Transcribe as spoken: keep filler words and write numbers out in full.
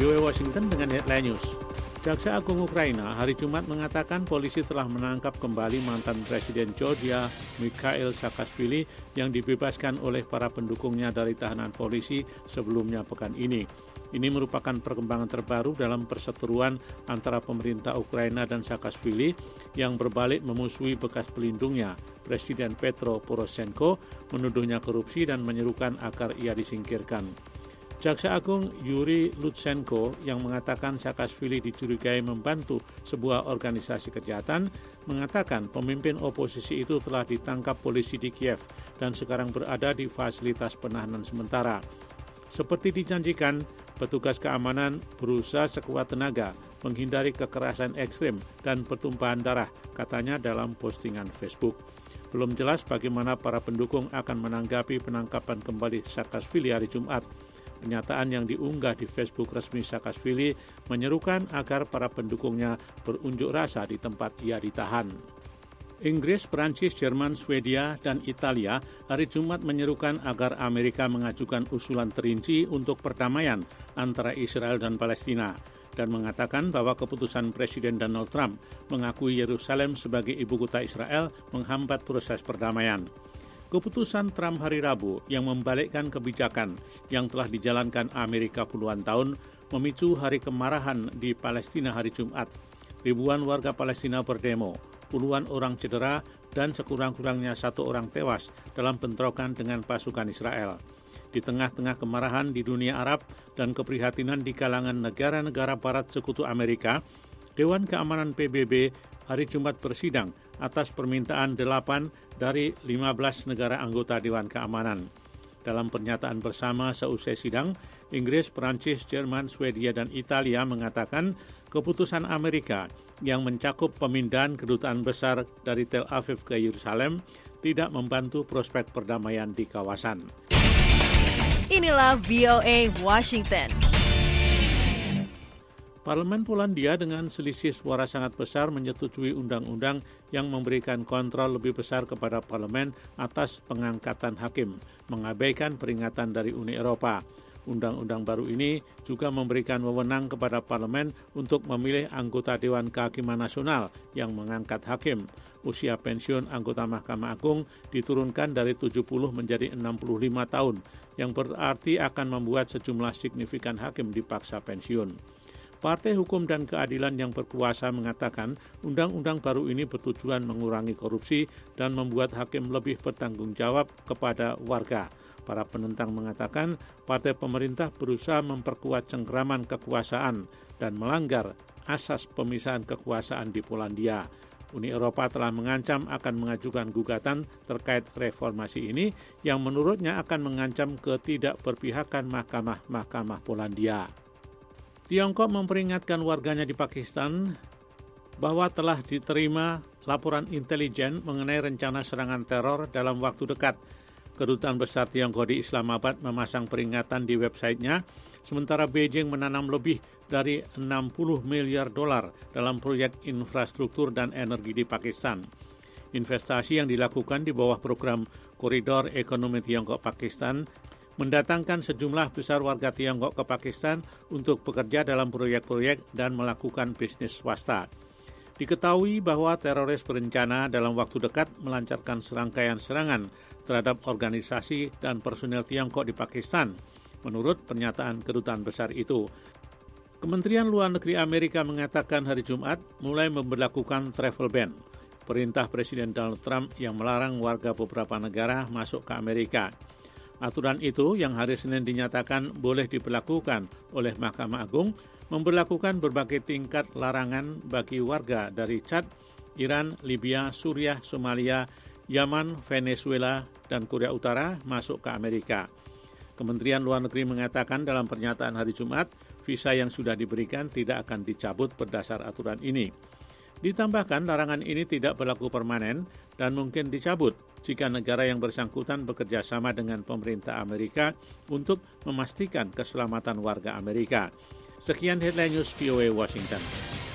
V O A Washington dengan headline news. Jaksa Agung Ukraina hari Jumat mengatakan polisi telah menangkap kembali mantan Presiden Georgia Mikhail Saakashvili yang dibebaskan oleh para pendukungnya dari tahanan polisi sebelumnya pekan ini. Ini merupakan perkembangan terbaru dalam perseteruan antara pemerintah Ukraina dan Saakashvili yang berbalik memusuhi bekas pelindungnya, Presiden Petro Poroshenko, menuduhnya korupsi dan menyerukan agar ia disingkirkan. Jaksa Agung Yuri Lutsenko yang mengatakan Saakashvili dicurigai membantu sebuah organisasi kejahatan, mengatakan pemimpin oposisi itu telah ditangkap polisi di Kiev dan sekarang berada di fasilitas penahanan sementara. Seperti dijanjikan, petugas keamanan berusaha sekuat tenaga menghindari kekerasan ekstrem dan pertumpahan darah, katanya dalam postingan Facebook. Belum jelas bagaimana para pendukung akan menanggapi penangkapan kembali Saakashvili hari Jumat. Pernyataan yang diunggah di Facebook resmi Saakashvili menyerukan agar para pendukungnya berunjuk rasa di tempat ia ditahan. Inggris, Prancis, Jerman, Swedia, dan Italia hari Jumat menyerukan agar Amerika mengajukan usulan terinci untuk perdamaian antara Israel dan Palestina dan mengatakan bahwa keputusan Presiden Donald Trump mengakui Yerusalem sebagai ibu kota Israel menghambat proses perdamaian. Keputusan Trump hari Rabu yang membalikkan kebijakan yang telah dijalankan Amerika puluhan tahun memicu hari kemarahan di Palestina hari Jumat. Ribuan warga Palestina berdemo, puluhan orang cedera, dan sekurang-kurangnya satu orang tewas dalam bentrokan dengan pasukan Israel. Di tengah-tengah kemarahan di dunia Arab dan keprihatinan di kalangan negara-negara Barat Sekutu Amerika, Dewan Keamanan P B B hari Jumat bersidang atas permintaan delapan dari lima belas negara anggota Dewan Keamanan. Dalam pernyataan bersama seusai sidang, Inggris, Prancis, Jerman, Swedia, dan Italia mengatakan keputusan Amerika yang mencakup pemindahan kedutaan besar dari Tel Aviv ke Yerusalem tidak membantu prospek perdamaian di kawasan. Inilah V O A Washington. Parlemen Polandia dengan selisih suara sangat besar menyetujui undang-undang yang memberikan kontrol lebih besar kepada parlemen atas pengangkatan hakim, mengabaikan peringatan dari Uni Eropa. Undang-undang baru ini juga memberikan wewenang kepada parlemen untuk memilih anggota Dewan Kehakiman Nasional yang mengangkat hakim. Usia pensiun anggota Mahkamah Agung diturunkan dari tujuh puluh menjadi enam puluh lima tahun, yang berarti akan membuat sejumlah signifikan hakim dipaksa pensiun. Partai Hukum dan Keadilan yang berkuasa mengatakan undang-undang baru ini bertujuan mengurangi korupsi dan membuat hakim lebih bertanggung jawab kepada warga. Para penentang mengatakan partai pemerintah berusaha memperkuat cengkeraman kekuasaan dan melanggar asas pemisahan kekuasaan di Polandia. Uni Eropa telah mengancam akan mengajukan gugatan terkait reformasi ini yang menurutnya akan mengancam ketidakberpihakan mahkamah-mahkamah Polandia. Tiongkok memperingatkan warganya di Pakistan bahwa telah diterima laporan intelijen mengenai rencana serangan teror dalam waktu dekat. Kedutaan Besar Tiongkok di Islamabad memasang peringatan di websitenya, sementara Beijing menanam lebih dari enam puluh miliar dolar dalam proyek infrastruktur dan energi di Pakistan. Investasi yang dilakukan di bawah program Koridor Ekonomi Tiongkok-Pakistan mendatangkan sejumlah besar warga Tiongkok ke Pakistan untuk bekerja dalam proyek-proyek dan melakukan bisnis swasta. Diketahui bahwa teroris berencana dalam waktu dekat melancarkan serangkaian serangan terhadap organisasi dan personel Tiongkok di Pakistan, menurut pernyataan kedutaan besar itu. Kementerian Luar Negeri Amerika mengatakan hari Jumat mulai memberlakukan travel ban, perintah Presiden Donald Trump yang melarang warga beberapa negara masuk ke Amerika. Aturan itu yang hari Senin dinyatakan boleh diberlakukan oleh Mahkamah Agung memberlakukan berbagai tingkat larangan bagi warga dari Chad, Iran, Libya, Suriah, Somalia, Yaman, Venezuela, dan Korea Utara masuk ke Amerika. Kementerian Luar Negeri mengatakan dalam pernyataan hari Jumat, visa yang sudah diberikan tidak akan dicabut berdasar aturan ini. Ditambahkan larangan ini tidak berlaku permanen dan mungkin dicabut jika negara yang bersangkutan bekerja sama dengan pemerintah Amerika untuk memastikan keselamatan warga Amerika. Sekian headline news V O A Washington.